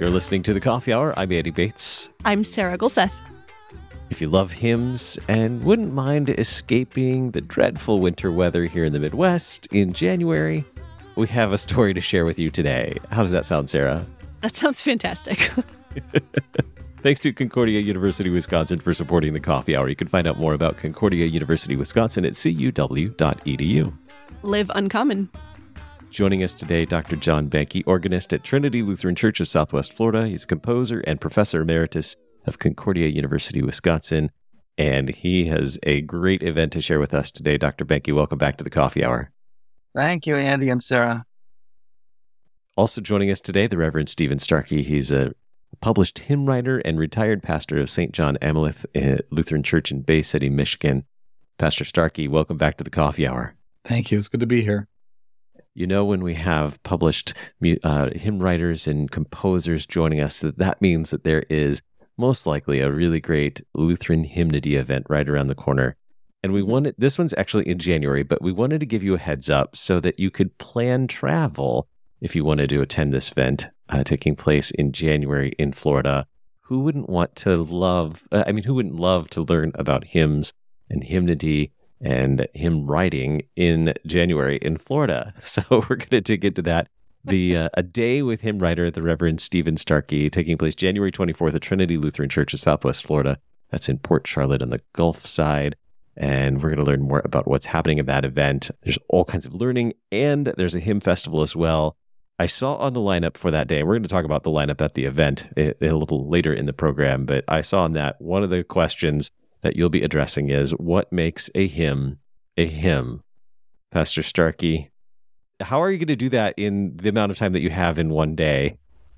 You're listening to The Coffee Hour. I'm Andy Bates. I'm Sarah Gulseth. If you love hymns and wouldn't mind escaping the dreadful winter weather here in the Midwest in January, we have a story to share with you today. How does that sound, Sarah? That sounds fantastic. Thanks to Concordia University, Wisconsin for supporting The Coffee Hour. You can find out more about Concordia University, Wisconsin at cuw.edu. Live uncommon. Joining us today, Dr. John Banke, organist at Trinity Lutheran Church of Southwest Florida. He's a composer and professor emeritus of Concordia University, Wisconsin, and he has a great event to share with us today. Dr. Banke, welcome back to The Coffee Hour. Thank you, Andy and Sarah. Also joining us today, the Reverend Stephen Starkey. He's a published hymn writer and retired pastor of St. John Amalith Lutheran Church in Bay City, Michigan. Pastor Starkey, welcome back to The Coffee Hour. Thank you. It's good to be here. You know, when we have published hymn writers and composers joining us, that means that there is most likely a really great Lutheran hymnody event right around the corner. And we wanted, this one's actually in January, but we wanted to give you a heads up so that you could plan travel if you wanted to attend this event taking place in January in Florida. Who wouldn't love to learn about hymns and hymnody and hymn writing in January in Florida? So we're going to dig into that. A day with hymn writer, the Reverend Stephen Starkey, taking place January 24th at Trinity Lutheran Church of Southwest Florida. That's in Port Charlotte on the Gulf side. And we're going to learn more about what's happening at that event. There's all kinds of learning, and there's a hymn festival as well. I saw on the lineup for that day, and we're going to talk about the lineup at the event a little later in the program, but I saw on that one of the questions that you'll be addressing is, what makes a hymn a hymn? Pastor Starkey, how are you going to do that in the amount of time that you have in one day?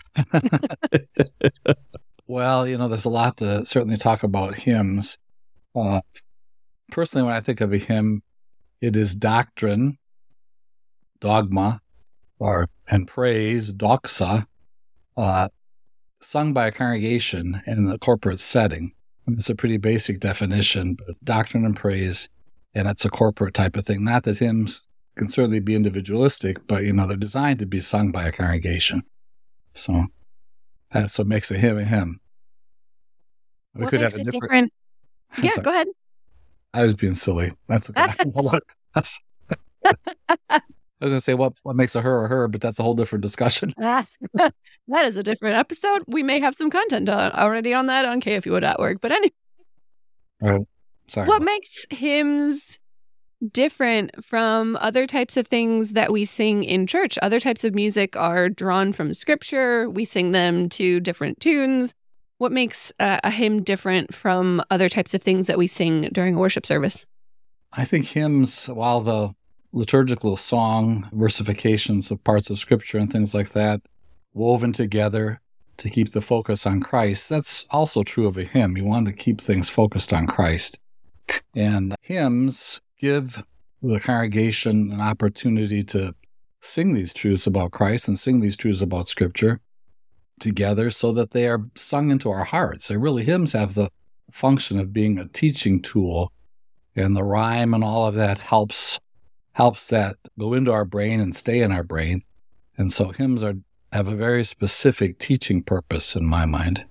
Well, there's a lot to certainly talk about hymns. Personally, when I think of a hymn, it is doctrine, dogma, and praise, doxa, sung by a congregation in a corporate setting. It's a pretty basic definition, but doctrine and praise, and it's a corporate type of thing. Not that hymns can certainly be individualistic, but, they're designed to be sung by a congregation. So that's what makes a hymn a hymn. We could have a different... Yeah, go ahead. I was being silly. That's okay. I was going to say what makes a her, but that's a whole different discussion. That is a different episode. We may have some content already on that on KFUO.org. But anyway, sorry. What makes hymns different from other types of things that we sing in church? Other types of music are drawn from Scripture. We sing them to different tunes. What makes a hymn different from other types of things that we sing during a worship service? I think hymns, while the liturgical song, versifications of parts of Scripture and things like that, woven together to keep the focus on Christ, that's also true of a hymn. You want to keep things focused on Christ. And hymns give the congregation an opportunity to sing these truths about Christ and sing these truths about Scripture together so that they are sung into our hearts. Hymns have the function of being a teaching tool, and the rhyme and all of that helps that go into our brain and stay in our brain. And so hymns have a very specific teaching purpose in my mind.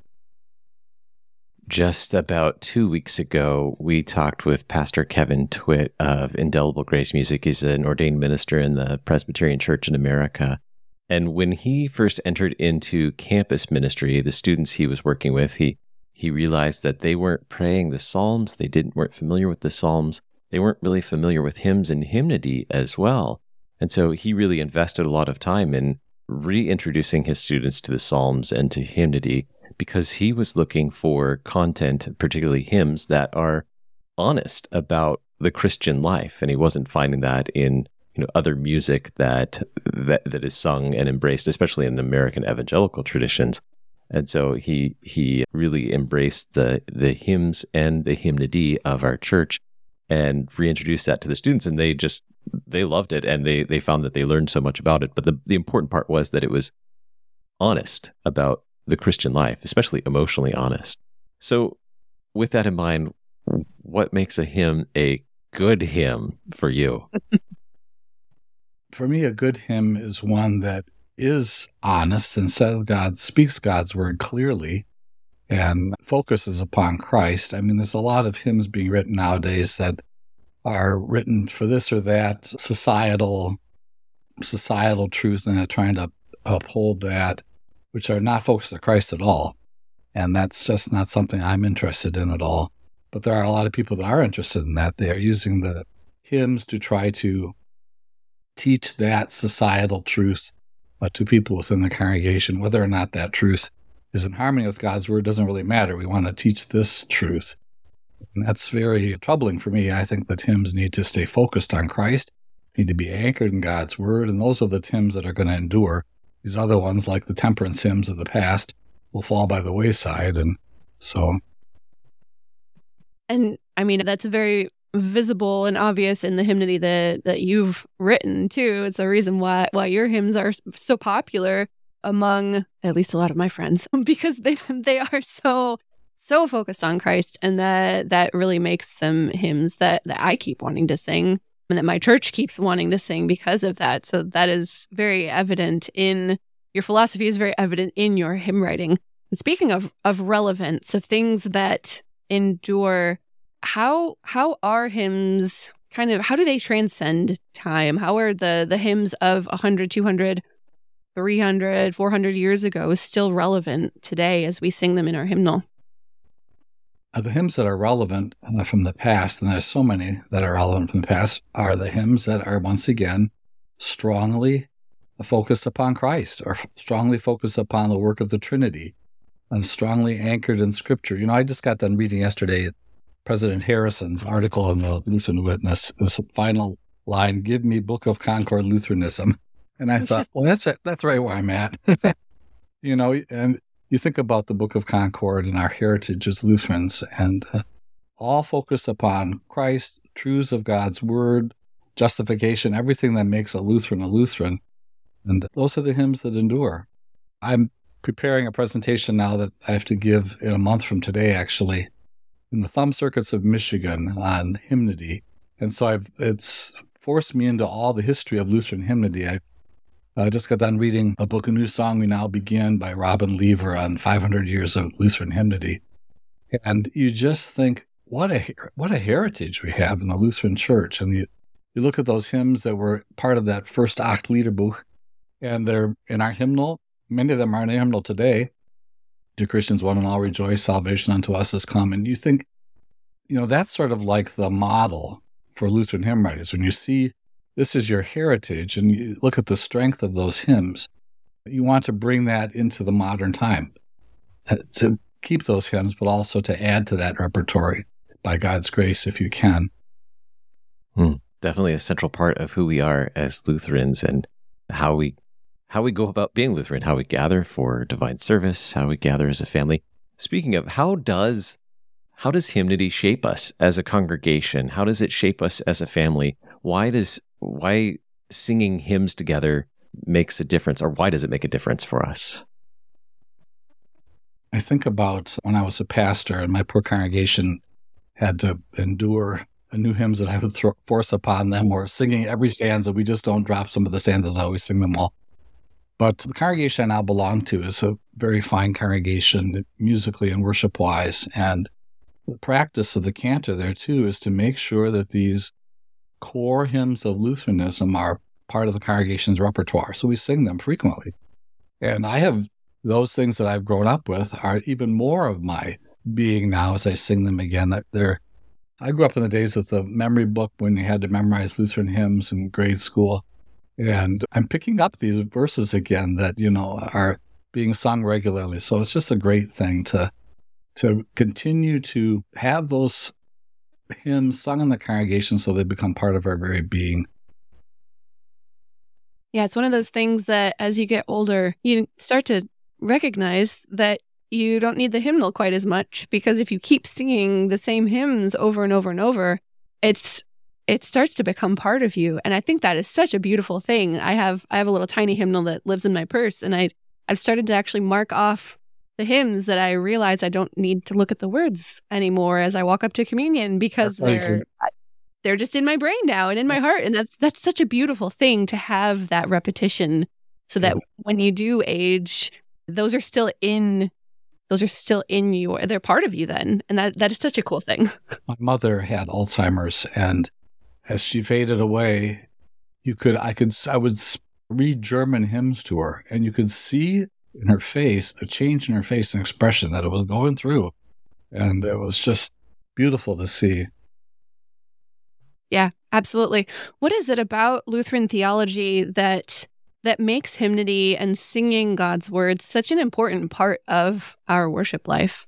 Just about 2 weeks ago, we talked with Pastor Kevin Twitt of Indelible Grace Music. He's an ordained minister in the Presbyterian Church in America. And when he first entered into campus ministry, the students he was working with, he realized that they weren't praying the Psalms. They weren't familiar with the Psalms. They weren't really familiar with hymns and hymnody as well. And so he really invested a lot of time in reintroducing his students to the Psalms and to hymnody, because he was looking for content, particularly hymns, that are honest about the Christian life. And he wasn't finding that in other music that is sung and embraced, especially in American evangelical traditions. And so he really embraced the hymns and the hymnody of our church and reintroduced that to the students, and they loved it, and they found that they learned so much about it. But the important part was that it was honest about the Christian life, especially emotionally honest. So with that in mind, what makes a hymn a good hymn for you? For me, a good hymn is one that is honest and speaks God's word clearly and focuses upon Christ. I mean, there's a lot of hymns being written nowadays that are written for this or that societal truth, and they're trying to uphold that, which are not focused on Christ at all. And that's just not something I'm interested in at all. But there are a lot of people that are interested in that. They are using the hymns to try to teach that societal truth to people within the congregation. Whether or not that truth is in harmony with God's word doesn't really matter. We want to teach this truth. And that's very troubling for me. I think that hymns need to stay focused on Christ, need to be anchored in God's word, and those are the hymns that are going to endure. These other ones, like the temperance hymns of the past, will fall by the wayside. And I mean, that's very visible and obvious in the hymnody that you've written too. It's a reason why your hymns are so popular among at least a lot of my friends, because they are so focused on Christ, and that really makes them hymns that I keep wanting to sing, and that my church keeps wanting to sing because of that. So that is very evident in your philosophy, is very evident in your hymn writing. And speaking of relevance, of things that endure, how are hymns how do they transcend time? How are the hymns of 100, 200, 300, 400 years ago still relevant today as we sing them in our hymnal? The hymns that are relevant from the past, and there's so many that are relevant from the past, are the hymns that are, once again, strongly focused upon Christ, or strongly focused upon the work of the Trinity, and strongly anchored in Scripture. You know, I just got done reading yesterday President Harrison's article in the Lutheran Witness, this final line, "Give me Book of Concord Lutheranism." And I thought, well, that's right where I'm at. You know, and you think about the Book of Concord and our heritage as Lutherans, and all focus upon Christ, truths of God's word, justification, everything that makes a Lutheran a Lutheran. And those are the hymns that endure. I'm preparing a presentation now that I have to give in a month from today, actually, in the Thumb Circuits of Michigan on hymnody. And so it's forced me into all the history of Lutheran hymnody. I just got done reading a book, A New Song We Now Begin by Robin Lever on 500 years of Lutheran hymnody. And you just think, what a heritage we have in the Lutheran Church. And you look at those hymns that were part of that first Acht Liederbuch, and they're in our hymnal. Many of them are in our hymnal today. "Do Christians one and all rejoice, salvation unto us has come." And you think, you know, that's sort of like the model for Lutheran hymn writers. When you see this is your heritage, and you look at the strength of those hymns, you want to bring that into the modern time, to keep those hymns, but also to add to that repertory by God's grace, if you can. Definitely a central part of who we are as Lutherans, and how we go about being Lutheran, how we gather for divine service, how we gather as a family. Speaking of, how does hymnody shape us as a congregation? How does it shape us as a family? Why singing hymns together makes a difference, or why does it make a difference for us? I think about when I was a pastor and my poor congregation had to endure new hymns that I would force upon them, or singing every stanza. We just don't drop some of the stanzas, I always sing them all. But the congregation I now belong to is a very fine congregation, musically and worship-wise. And the practice of the cantor there, too, is to make sure that these core hymns of Lutheranism are part of the congregation's repertoire. So we sing them frequently. And I have those things that I've grown up with are even more of my being now as I sing them again. I grew up in the days with the memory book when you had to memorize Lutheran hymns in grade school. And I'm picking up these verses again that, you know, are being sung regularly. So it's just a great thing to continue to have those hymns sung in the congregation so they become part of our very being. Yeah, it's one of those things that as you get older, you start to recognize that you don't need the hymnal quite as much, because if you keep singing the same hymns over and over and over, it starts to become part of you. And I think that is such a beautiful thing. I have a little tiny hymnal that lives in my purse, and I've started to actually mark off the hymns that I realize I don't need to look at the words anymore as I walk up to communion, because they're just in my brain now and in my heart. And that's such a beautiful thing, to have that repetition so that when you do age, those are still in you. They're part of you then. And that is such a cool thing. My mother had Alzheimer's, and as she faded away, I would read German hymns to her, and you could see in her face, a change in her face and expression that it was going through. And it was just beautiful to see. Yeah, absolutely. What is it about Lutheran theology that makes hymnody and singing God's words such an important part of our worship life?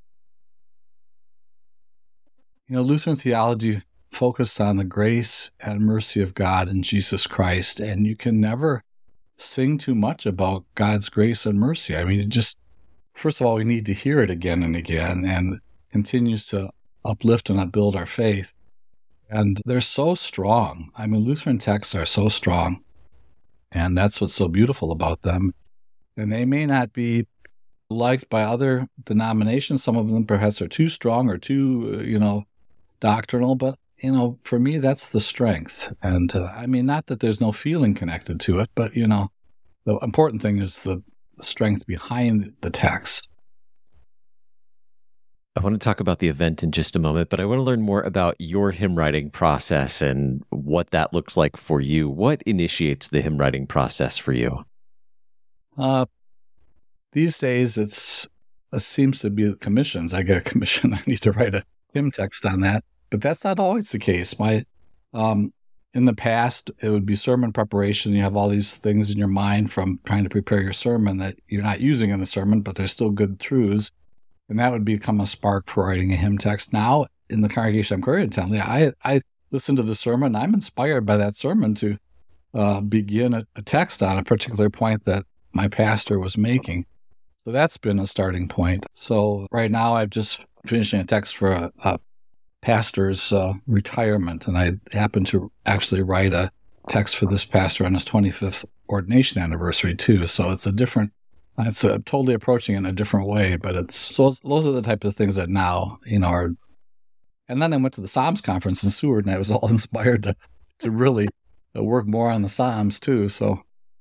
Lutheran theology focused on the grace and mercy of God in Jesus Christ, and you can never sing too much about God's grace and mercy. I mean, first of all, we need to hear it again and again, and it continues to uplift and upbuild our faith. And they're so strong. I mean, Lutheran texts are so strong, and that's what's so beautiful about them. And they may not be liked by other denominations. Some of them perhaps are too strong or too, doctrinal, but for me, that's the strength. And I mean, not that there's no feeling connected to it, but, the important thing is the strength behind the text. I want to talk about the event in just a moment, but I want to learn more about your hymn writing process and what that looks like for you. What initiates the hymn writing process for you? These days, it seems to be commissions. I get a commission. I need to write a hymn text on that. But that's not always the case. In the past, it would be sermon preparation. You have all these things in your mind from trying to prepare your sermon that you're not using in the sermon, but they're still good truths. And that would become a spark for writing a hymn text. Now, in the congregation I'm currently attending, I listen to the sermon, and I'm inspired by that sermon to begin a text on a particular point that my pastor was making. So that's been a starting point. So right now, I'm just finishing a text for a pastor's retirement, and I happened to actually write a text for this pastor on his 25th ordination anniversary too. So it's totally approaching it in a different way, but those are the type of things that now are. And then I went to the Psalms conference in Seward, and I was all inspired to really work more on the Psalms too. So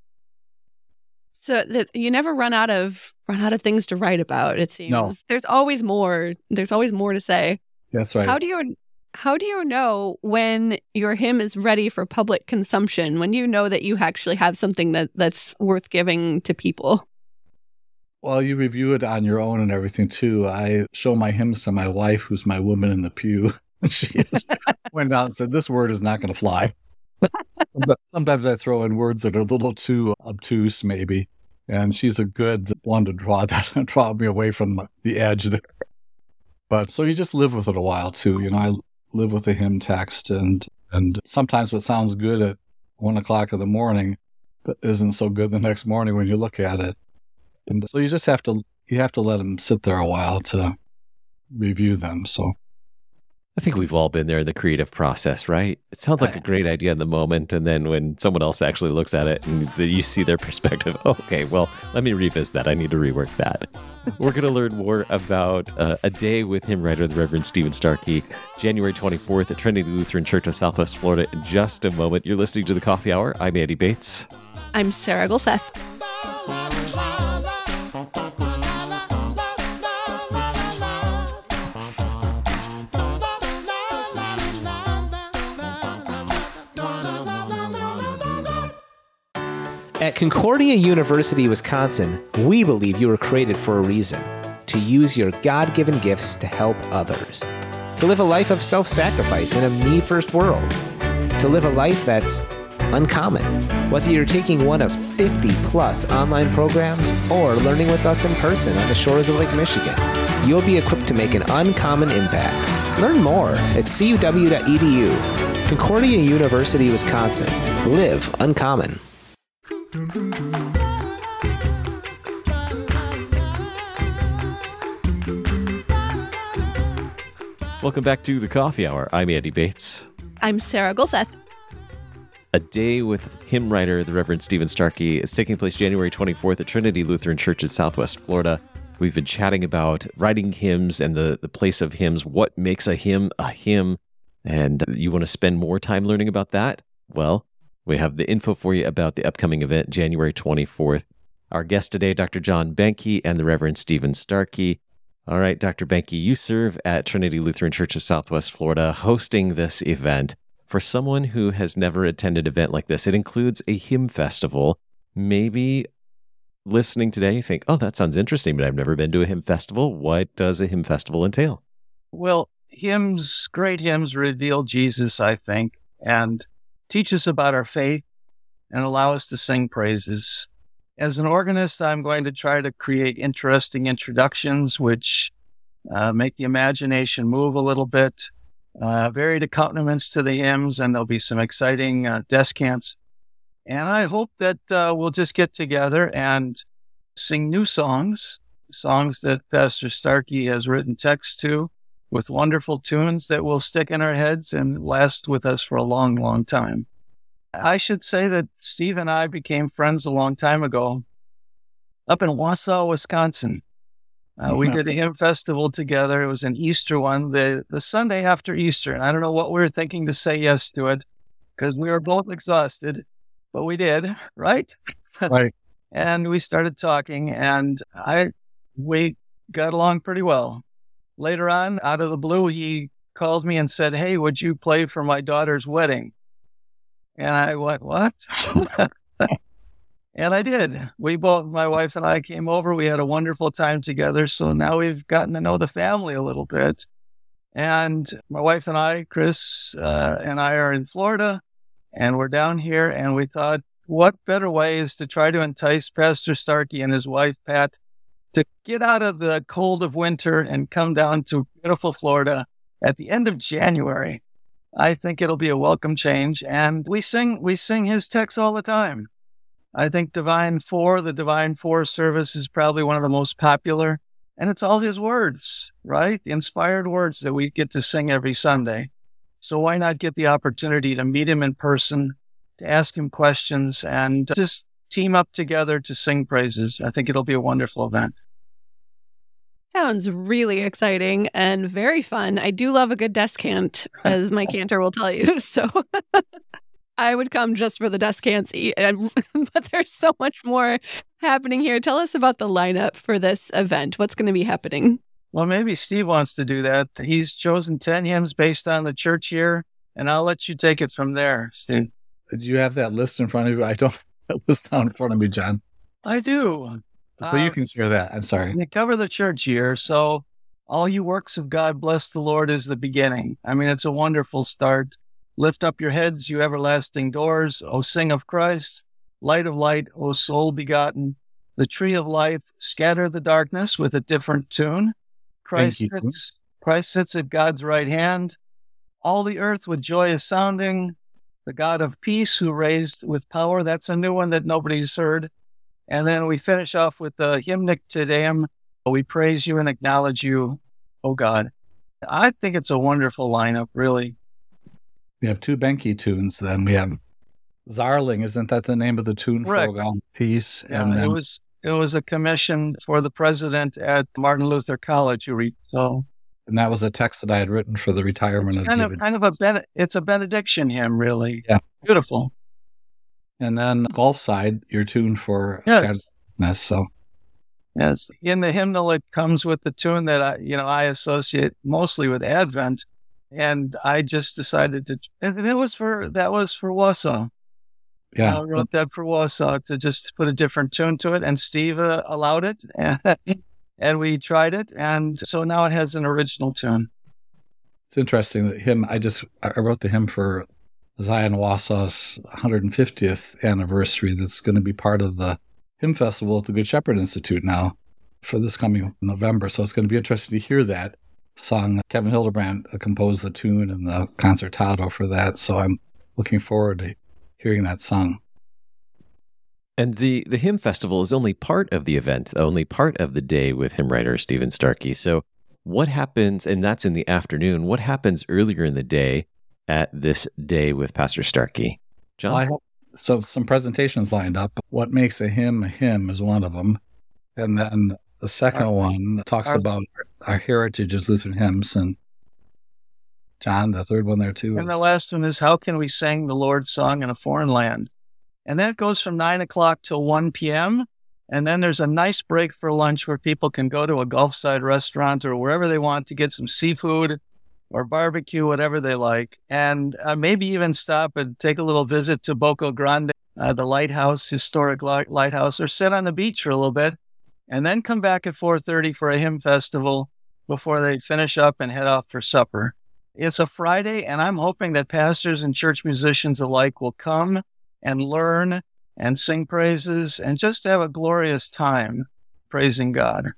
you never run out of things to write about. It seems there's always more. There's always more to say. That's right. How do you know when your hymn is ready for public consumption? When you know that you actually have something that's worth giving to people? Well, you review it on your own and everything too. I show my hymns to my wife, who's my woman in the pew. She went out and said, "This word is not going to fly." But sometimes I throw in words that are a little too obtuse, maybe. And she's a good one to draw me away from the edge there. But so you just live with it a while too. I live with the hymn text, and sometimes what sounds good at 1:00 in the morning isn't so good the next morning when you look at it. And so you just have to let them sit there a while to review them. So I think we've all been there in the creative process, right? It sounds like a great idea in the moment, and then when someone else actually looks at it and you see their perspective, okay, well, let me revisit that. I need to rework that. We're going to learn more about a day with hymn writer, the Reverend Stephen Starkey, January 24th at Trinity Lutheran Church of Southwest Florida in just a moment. You're listening to The Coffee Hour. I'm Andy Bates. I'm Sarah Gulseth. At Concordia University, Wisconsin, we believe you were created for a reason: to use your God-given gifts to help others, to live a life of self-sacrifice in a me-first world, to live a life that's uncommon. Whether you're taking one of 50-plus online programs or learning with us in person on the shores of Lake Michigan, you'll be equipped to make an uncommon impact. Learn more at cuw.edu. Concordia University, Wisconsin. Live uncommon. Welcome back to The Coffee Hour. I'm Andy Bates. I'm Sarah Gulseth. A day with hymn writer, the Reverend Stephen Starkey. It's taking place January 24th at Trinity Lutheran Church in Southwest Florida. We've been chatting about writing hymns and the place of hymns, what makes a hymn, and you want to spend more time learning about that? Well, We have the info for you about the upcoming event, January 24th. Our guest today, Dr. John Behnke and the Reverend Stephen Starkey. All right, Dr. Behnke, you serve at Trinity Lutheran Church of Southwest Florida, hosting this event. For someone who has never attended an event like this, it includes a hymn festival. Maybe listening today, you think, oh, that sounds interesting, but I've never been to a hymn festival. What does a hymn festival entail? Well, great hymns reveal Jesus, I think, and teach us about our faith and allow us to sing praises. As an organist, I'm going to try to create interesting introductions which make the imagination move a little bit, varied accompaniments to the hymns, and there'll be some exciting descants. And I hope that we'll just get together and sing new songs that Pastor Starkey has written text to, with wonderful tunes that will stick in our heads and last with us for a long, long time. I should say that Steve and I became friends a long time ago up in Wausau, Wisconsin. We did a hymn festival together. It was an Easter one, the Sunday after Easter. And I don't know what we were thinking to say yes to it because we were both exhausted, but we did, right? Right. And we started talking, and we got along pretty well. Later on, out of the blue, he called me and said, "Hey, would you play for my daughter's wedding?" And I went, "What?" And I did. My wife and I came over. We had a wonderful time together. So now we've gotten to know the family a little bit. And my wife and I, Chris and I, are in Florida, and we're down here. And we thought, what better way is to try to entice Pastor Starkey and his wife, Pat, to get out of the cold of winter and come down to beautiful Florida at the end of January. I think it'll be a welcome change. And we sing his text all the time. I think the Divine Four service is probably one of the most popular. And it's all his words, right? The inspired words that we get to sing every Sunday. So why not get the opportunity to meet him in person, to ask him questions, and just team up together to sing praises. I think it'll be a wonderful event. Sounds really exciting and very fun. I do love a good descant, as my cantor will tell you. So I would come just for the descants. But there's so much more happening here. Tell us about the lineup for this event. What's going to be happening? Well, maybe Steve wants to do that. He's chosen 10 hymns based on the church year, and I'll let you take it from there, Steve. Do you have that list in front of you? I don't have that list down in front of me, John. I do. So you can share that. I'm sorry. They cover the church year. So all you works of God, bless the Lord, is the beginning. I mean, it's a wonderful start. Lift up your heads, you everlasting doors. O sing of Christ. Light of light, O soul begotten. The tree of life, scatter the darkness with a different tune. Christ sits at God's right hand. All the earth with joy is sounding. The God of peace who raised with power. That's a new one that nobody's heard. And then we finish off with the hymnic Te Deum. We praise you and acknowledge you, O God. I think it's a wonderful lineup, really. We have two Behnke tunes then. We have Zarling, isn't that the name of the tune? Correct. For Peace. Yeah, and then, it was a commission for the president at Martin Luther College. And that was a text that I had written for the retirement of David. It's a benediction hymn, really. Yeah. Beautiful. And then Gulfside, your tune for Yes. Scatteredness. So Yes. In the hymnal, it comes with the tune that I associate mostly with Advent. And I just decided that was for Wausau. yeah. I wrote that for Wausau to just put a different tune to it. And Steve allowed it. And we tried it. And so now it has an original tune. It's interesting that I wrote the hymn for Zion Wausau's 150th anniversary that's going to be part of the hymn festival at the Good Shepherd Institute now for this coming November. So it's going to be interesting to hear that sung. Kevin Hildebrand composed the tune and the concertato for that. So I'm looking forward to hearing that sung. And the hymn festival is only part of the event, only part of the day with hymn writer Stephen Starkey. So what happens, and that's in the afternoon, what happens earlier in the day at this day with Pastor Starkey? John? So some presentations lined up. What makes a hymn is one of them. And then the second one talks about our heritage as Lutheran hymns. And John, the third one there too. And the last one is, how can we sing the Lord's song in a foreign land? And that goes from 9 o'clock till 1 p.m. And then there's a nice break for lunch where people can go to a Gulfside restaurant or wherever they want to get some seafood or barbecue, whatever they like. And maybe even stop and take a little visit to Boca Grande, the lighthouse, historic lighthouse, or sit on the beach for a little bit. And then come back at 4:30 for a hymn festival before they finish up and head off for supper. It's a Friday, and I'm hoping that pastors and church musicians alike will come and learn and sing praises and just have a glorious time praising God.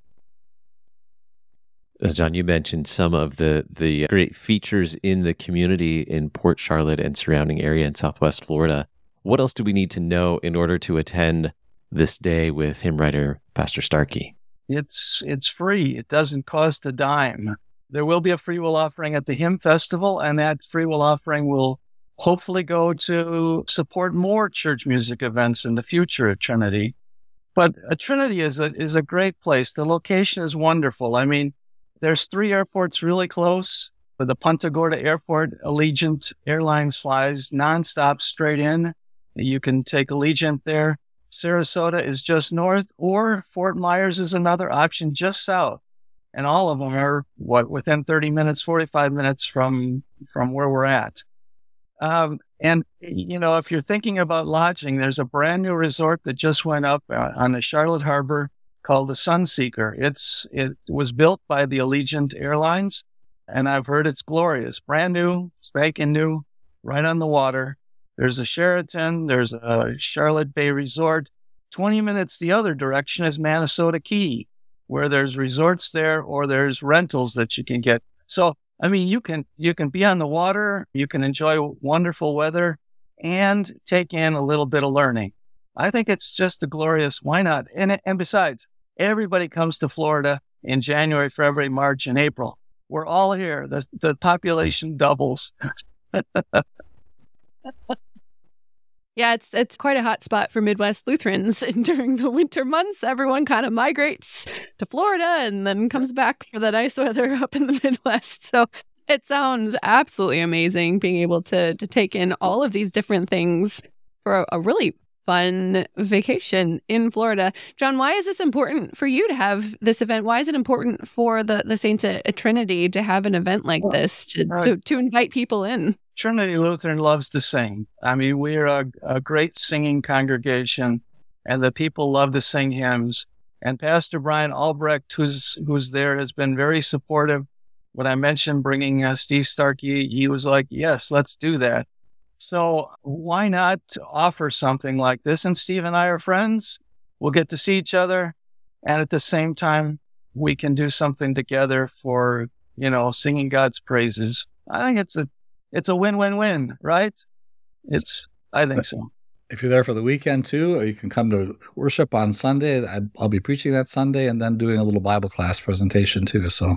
John, you mentioned some of the great features in the community in Port Charlotte and surrounding area in Southwest Florida. What else do we need to know in order to attend this day with hymn writer Pastor Starkey? It's free. It doesn't cost a dime. There will be a free will offering at the hymn festival, and that free will offering will hopefully go to support more church music events in the future at Trinity. But Trinity is a great place. The location is wonderful. I mean, there's 3 airports really close. For the Punta Gorda Airport, Allegiant Airlines flies nonstop straight in. You can take Allegiant there. Sarasota is just north, or Fort Myers is another option just south. And all of them are, within 30 minutes, 45 minutes from where we're at. And, if you're thinking about lodging, there's a brand new resort that just went up on the Charlotte Harbor called the Sunseeker. It was built by the Allegiant Airlines, and I've heard it's glorious. Brand new, spanking new, right on the water. There's a Sheraton, there's a Charlotte Bay Resort. 20 minutes the other direction is Manasota Key, where there's resorts there or there's rentals that you can get. So, I mean, you can be on the water, you can enjoy wonderful weather, and take in a little bit of learning. I think it's just a glorious, why not? And besides, everybody comes to Florida in January, February, March, and April. We're all here. The population doubles. Yeah, it's quite a hot spot for Midwest Lutherans. And during the winter months, everyone kind of migrates to Florida and then comes back for the nice weather up in the Midwest. So it sounds absolutely amazing being able to take in all of these different things for a really fun vacation in Florida. John, why is this important for you to have this event? Why is it important for the Saints at Trinity to have an event like this, to invite people in? Trinity Lutheran loves to sing. I mean, we're a great singing congregation, and the people love to sing hymns. And Pastor Brian Albrecht, who's there, has been very supportive. When I mentioned bringing Steve Starkey, he was like, yes, let's do that. So why not offer something like this? And Steve and I are friends. We'll get to see each other. And at the same time, we can do something together for, singing God's praises. I think it's a win-win-win, right? I think so. If you're there for the weekend too, or you can come to worship on Sunday. I'll be preaching that Sunday and then doing a little Bible class presentation too. So,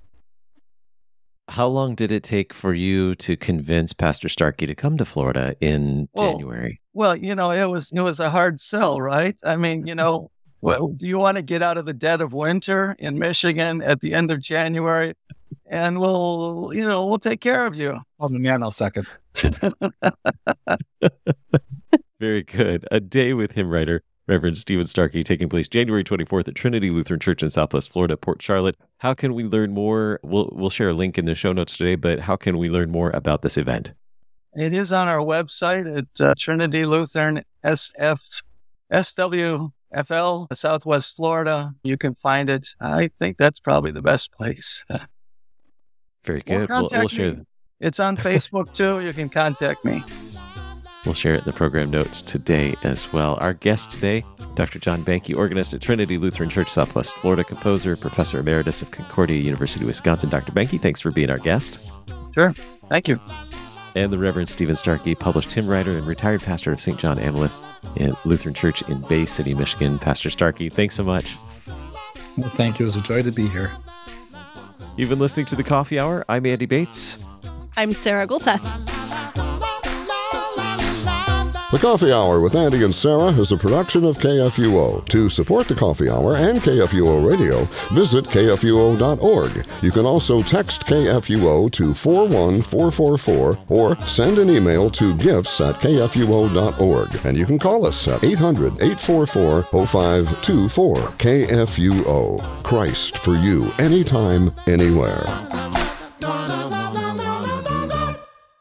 how long did it take for you to convince Pastor Starkey to come to Florida in January? Well, it was a hard sell, right? I mean, do you want to get out of the dead of winter in Michigan at the end of January? And we'll take care of you. Oh, man, I'll second. Very good. A Day with Hymn Writer, Reverend Stephen Starkey, taking place January 24th at Trinity Lutheran Church in Southwest Florida, Port Charlotte. How can we learn more? We'll share a link in the show notes today, but how can we learn more about this event? It is on our website at Trinity Lutheran SWFL, Southwest Florida. You can find it. I think that's probably the best place. Very good. We'll share. It's on Facebook too. You can contact me. We'll share it in the program notes today as well. Our guest today, Dr. John Banke, organist at Trinity Lutheran Church, Southwest Florida, composer, professor emeritus of Concordia University, Wisconsin. Dr. Banke, thanks for being our guest. Sure. Thank you. And the Reverend Stephen Starkey, published hymn writer and retired pastor of St. John Amalith Lutheran Church in Bay City, Michigan. Pastor Starkey, thanks so much. Well, thank you. It was a joy to be here. You've been listening to The Coffee Hour. I'm Andy Bates. I'm Sarah Gulseth. The Coffee Hour with Andy and Sarah is a production of KFUO. To support the Coffee Hour and KFUO Radio, visit KFUO.org. You can also text KFUO to 41444 or send an email to gifts@kfuo.org. And you can call us at 800-844-0524. KFUO. Christ for you, anytime, anywhere.